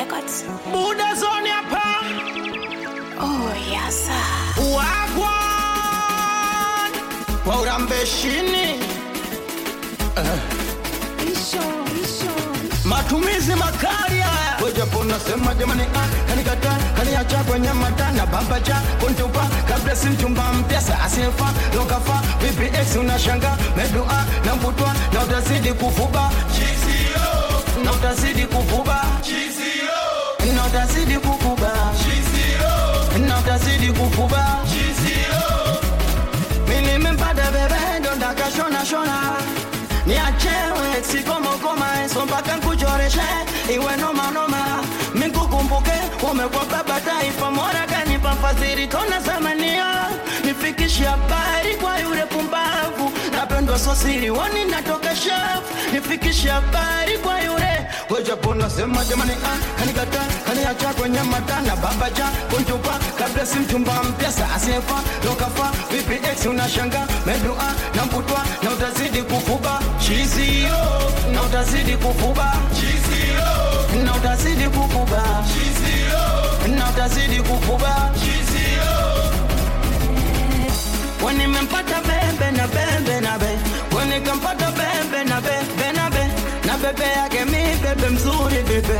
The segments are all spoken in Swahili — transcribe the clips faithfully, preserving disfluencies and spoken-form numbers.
Records. Buda zone hapa. Oh, yes sir. Wagwan Waurambeshini uh. Isho, isho. Matumizi makali haya. Weja pona sema jamani ah kanikata kaniacha kwenye matana baba cha kuntupa kabla simchumba mpesa asifa lokafa V P X unashanga medua na mbutwa na utazidi kufuba Chizio na utazidi kufuba Chizio na utazidi kufuba Chizio na utazidi kufuba Chizio mimi nimempata bebe ndo ndakashona shona niachewe sikoma koma eso mpaka nkuchoreshe iwe noma noma mikukumbuke umekuwa baba taifa mora kanipa fadhili tona zamania nifikishe habari kwa yule pumbavu napendwa sosiri wani natoka shafu nifikishe habari kwa yule weja pona sema jamani ah kanikata kaniacha kwenye matana baba cha kuntupa kabla simchumba mpesa asifa lokafa V P X unashanga medua na mbutwa na utazidi kufuba Chizio na utazidi kufuba Chizio na utazidi kufuba Chizio na utazidi kufuba Chizio wani mempata bebe na bebe na be wani kampata bebe na bebe na be na bebe yake mi bebe mzuri bebe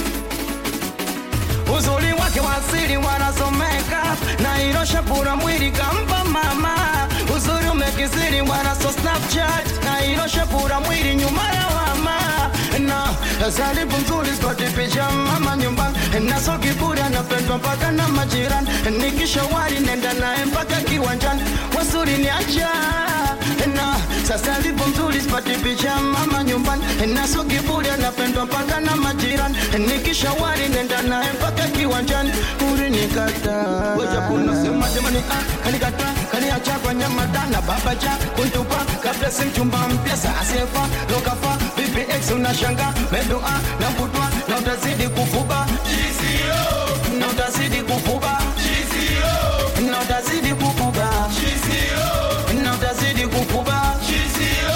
uzuri wake wasiri wanasomeka na irosha pura mwili kampa mama uzuri umekiziri wana so Snapchat na irosha pura mwili nyuma ya wama na zalibu mzuri spoti picha mama nyumbani na so kiburi anapendwa mpaka na majirani nikisha wali nenda nae mpaka kiwanjani wasuri ni acha na sasa lipo mzuri spoti picha mama nyumbani na so kiburi anapendwa mpaka na majirani nikisha wali nenda nae mpaka kiwanjani uri nikata weja kuna sema jamani ah kanikata kaniacha kwa nyama dana baba cha kuntupa kabla simchumba mpesa asifa lokafa V P X unashanga medua na mbutwa na utazidi kufuba Chizio na utazidi kufuba Chizio na utazidi kufuba Chizio na utazidi kufuba Chizio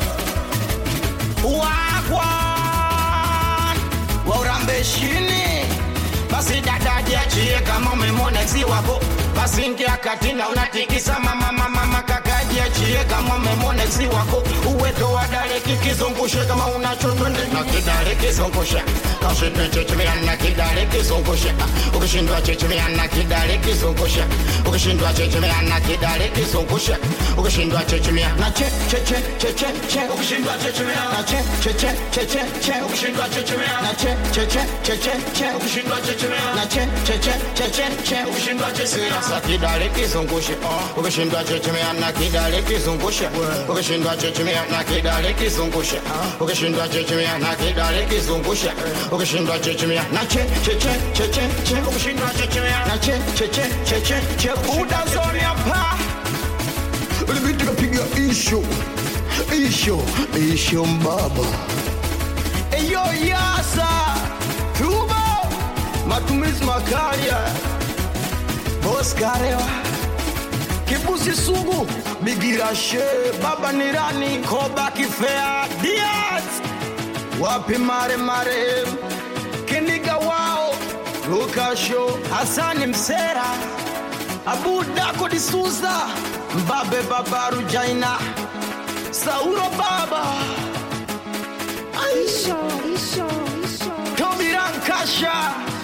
Wagwan Waurambeshini basi dada jiachie kama umemwona ex wako basi ingia katina unatikisa mama mama mama jiachie kama umemwona ex wako uweto wa dale kikizungushe kama unachotwende na kidale kizungushe kaushindwe chechemea na kidale kizungushe ukishindwa chechemea na kidale kizungushe ukishindwa chechemea na kidale kizungushe ukishindwa chechemea na che che che che che che ukishindwa chechemea na che che che che che che ukishindwa chechemea na che che che che che che ukishindwa chechemea na che che che che che che ukishindwa chechemea na kidale kizungushe ukishindwa chechemea na kidale kizungushe ukishindwa chechemea na kidale kizungushe ukishindwa chechemea na kidale kizungushe ukishindwa chechemea na che che che che che che ukishindwa chechemea na che che che che che che Buda zone hapa Ulibidi kapiga isho Isho Isho mbaba eyo yasa tubo matumizi makali boss karewa Kibusi sugu Bigirashe Baba Nirani Koba Kifea Diaz Wapi mare mare Kiniga wao Luka Show Hasani Msera Abu Dako Disuza Mbabe Babaru Jaina Sauro Baba Isho, isho, isho. Tobiran Kasha